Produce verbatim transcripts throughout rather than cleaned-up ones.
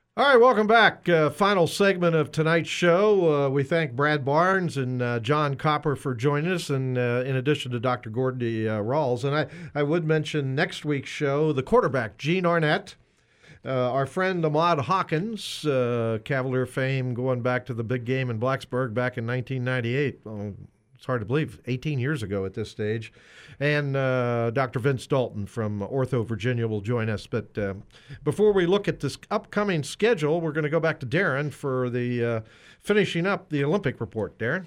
All right, welcome back. Uh, final segment of tonight's show. Uh, we thank Brad Barnes and uh, John Copper for joining us, and uh, in addition to Doctor Gordy uh, Rawls. And I, I would mention next week's show, the quarterback, Gene Arnett, uh, our friend Ahmad Hawkins, uh, Cavalier fame going back to the big game in Blacksburg back in nineteen ninety-eight. Oh, it's hard to believe, eighteen years ago at this stage. And uh, Doctor Vince Dalton from Ortho, Virginia will join us. But uh, before we look at this upcoming schedule, we're going to go back to Darren for the uh, finishing up the Olympic report. Darren?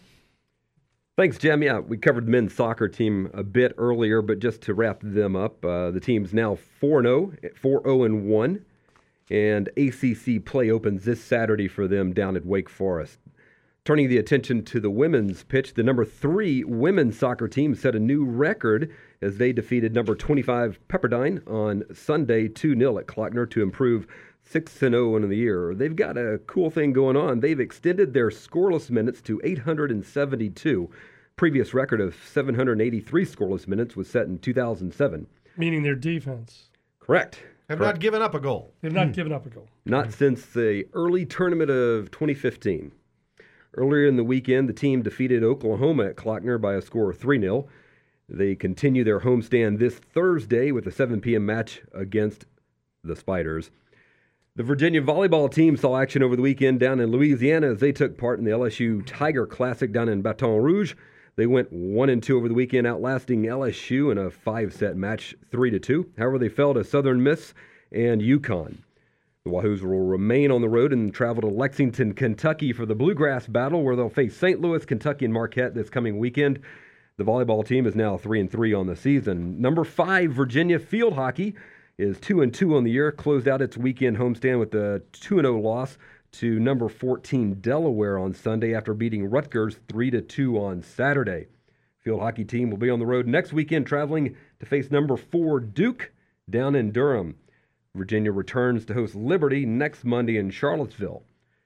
Thanks, Jim. Yeah, we covered the men's soccer team a bit earlier, but just to wrap them up, uh, the team's now four and oh, four oh and one, and A C C play opens this Saturday for them down at Wake Forest. Turning the attention to the women's pitch, the number three women's soccer team set a new record as they defeated number twenty-five Pepperdine on Sunday two nil at Klockner to improve six and oh in the year. They've got a cool thing going on. They've extended their scoreless minutes to eight hundred seventy-two. Previous record of seven hundred eighty-three scoreless minutes was set in two thousand seven. Meaning their defense. Correct. Have Correct. not given up a goal. They've not given up a goal. Not since the early tournament of twenty fifteen. Earlier in the weekend, the team defeated Oklahoma at Klockner by a score of three nil. They continue their homestand this Thursday with a seven p.m. match against the Spiders. The Virginia volleyball team saw action over the weekend down in Louisiana as they took part in the L S U Tiger Classic down in Baton Rouge. They went one and two over the weekend, outlasting L S U in a five-set match, three to two. However, they fell to Southern Miss and UConn. The Wahoos will remain on the road and travel to Lexington, Kentucky for the Bluegrass Battle, where they'll face Saint Louis, Kentucky, and Marquette this coming weekend. The volleyball team is now three and three on the season. Number five, Virginia field hockey is two and two on the year. Closed out its weekend homestand with a two and oh loss to number fourteen Delaware on Sunday after beating Rutgers three to two on Saturday. Field hockey team will be on the road next weekend, traveling to face number four Duke down in Durham. Virginia returns to host Liberty next Monday in Charlottesville.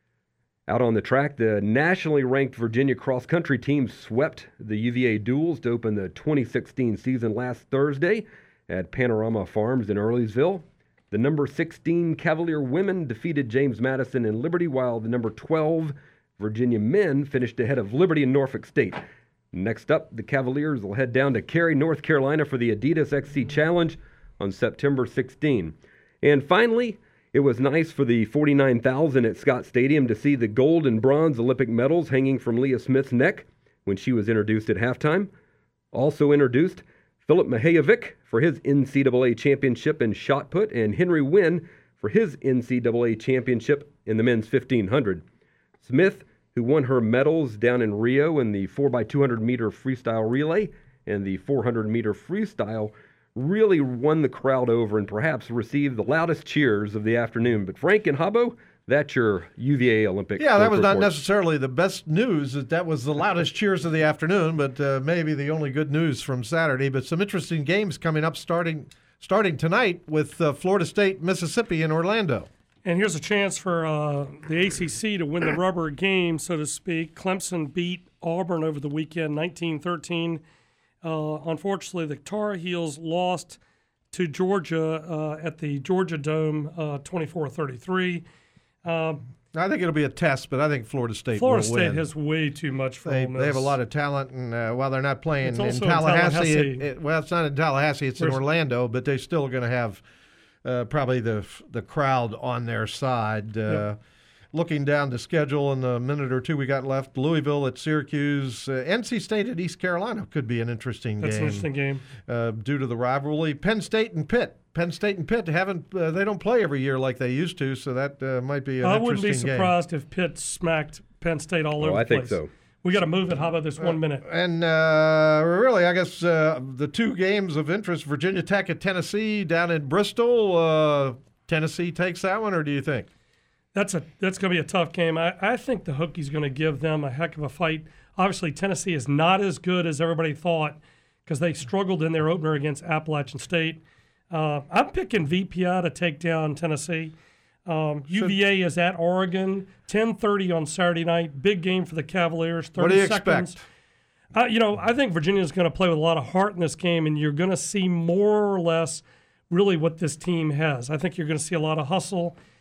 Out on the track, the nationally ranked Virginia cross-country team swept the U V A Duels to open the twenty sixteen season last Thursday at Panorama Farms in Earlysville. The number sixteen Cavalier women defeated James Madison in Liberty, while the number twelve Virginia men finished ahead of Liberty in Norfolk State. Next up, the Cavaliers will head down to Cary, North Carolina for the Adidas X C Challenge on September sixteenth. And finally, it was nice for the forty-nine thousand at Scott Stadium to see the gold and bronze Olympic medals hanging from Leah Smith's neck when she was introduced at halftime. Also introduced, Filip Mihejevic for his N C double A championship in shot put, and Henry Wynn for his N C double A championship in the men's fifteen hundred. Smith, who won her medals down in Rio in the four by two hundred meter freestyle relay and the four hundred meter freestyle, really won the crowd over and perhaps received the loudest cheers of the afternoon. But Frank and Habbo, that's your U V A Olympic. Yeah, that was report. not necessarily the best news. That that was the loudest cheers of the afternoon, but uh, maybe the only good news from Saturday. But some interesting games coming up starting starting tonight with uh, Florida State, Mississippi in Orlando. And here's a chance for uh, the A C C to win the rubber game, so to speak. Clemson beat Auburn over the weekend, nineteen thirteen. Uh, unfortunately, the Tar Heels lost to Georgia uh, at the Georgia Dome, uh, twenty-four thirty-three. Um, I think it'll be a test, but I think Florida State Florida will State win. has way too much for They, Ole Miss. they have a lot of talent, and uh, while they're not playing It's in also in Tallahassee, Tallahassee. It, it, well, it's not in Tallahassee, it's in Where's- Orlando, but they're still going to have uh, probably the the crowd on their side. Uh, Yep. Looking down the schedule in the minute or two we got left, Louisville at Syracuse, uh, N C State at East Carolina could be an interesting That's game. an interesting game. Uh, due to the rivalry. Penn State and Pitt. Penn State and Pitt haven't uh, they don't play every year like they used to, so that uh, might be an I interesting wouldn't be game. surprised if Pitt smacked Penn State all over Oh, the I place. think so. We got to move it. How about this one minute? And uh, really, I guess uh, the two games of interest: Virginia Tech at Tennessee down in Bristol. Uh, Tennessee takes that one, or do you think? That's a that's going to be a tough game. I, I think the Hokies going to give them a heck of a fight. Obviously, Tennessee is not as good as everybody thought because they struggled in their opener against Appalachian State. Uh, I'm picking V P I to take down Tennessee. Um, U V A is at Oregon, ten thirty on Saturday night. Big game for the Cavaliers. thirty What do you seconds. expect? Uh, you know, I think Virginia is going to play with a lot of heart in this game, and you're going to see more or less really what this team has. I think you're going to see a lot of hustle.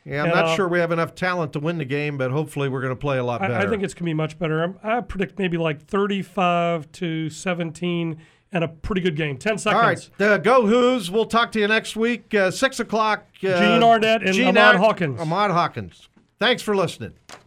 Yeah, I'm And, not uh, sure we have enough talent to win the game, but hopefully we're going to play a lot better. I, I think it's going to be much better. I'm, I predict maybe like thirty-five to seventeen and a pretty good game. Ten seconds. All right, uh, go Who's. We'll talk to you next week, uh, six o'clock. Uh, Gene Arnett and Gene Ahmad Ar- Hawkins. Ahmad Hawkins. Thanks for listening.